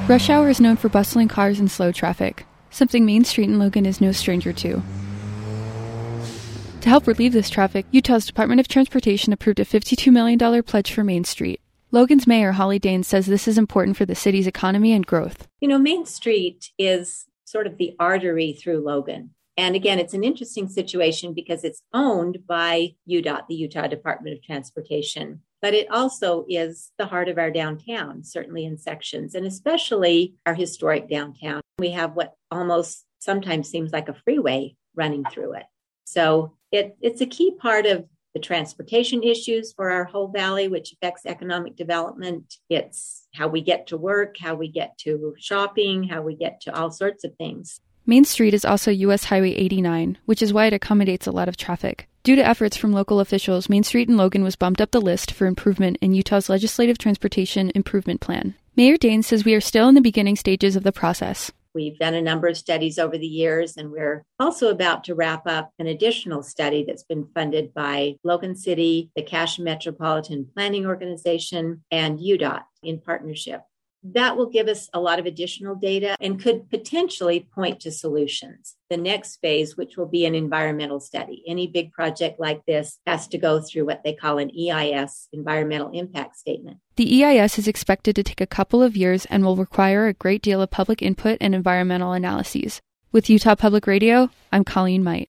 Rush hour is known for bustling cars and slow traffic, something Main Street in Logan is no stranger to. To help relieve this traffic, Utah's Department of Transportation approved a $52 million pledge for Main Street. Logan's mayor, Holly Danes, says this is important for the city's economy and growth. Main Street is sort of the artery through Logan. And again, it's an interesting situation because it's owned by UDOT, the Utah Department of Transportation. But it also is the heart of our downtown, certainly in sections, and especially our historic downtown. We have what almost sometimes seems like a freeway running through it. So it's a key part of the transportation issues for our whole valley, which affects economic development. It's how we get to work, how we get to shopping, how we get to all sorts of things. Main Street is also U.S. Highway 89, which is why it accommodates a lot of traffic. Due to efforts from local officials, Main Street in Logan was bumped up the list for improvement in Utah's Legislative Transportation Improvement Plan. Mayor Danes says we are still in the beginning stages of the process. We've done a number of studies over the years, and we're also about to wrap up an additional study that's been funded by Logan City, the Cache Metropolitan Planning Organization, and UDOT in partnership. That will give us a lot of additional data and could potentially point to solutions. The next phase, which will be an environmental study. Any big project like this has to go through what they call an EIS, Environmental Impact Statement. The EIS is expected to take a couple of years and will require a great deal of public input and environmental analyses. With Utah Public Radio, I'm Colleen Might.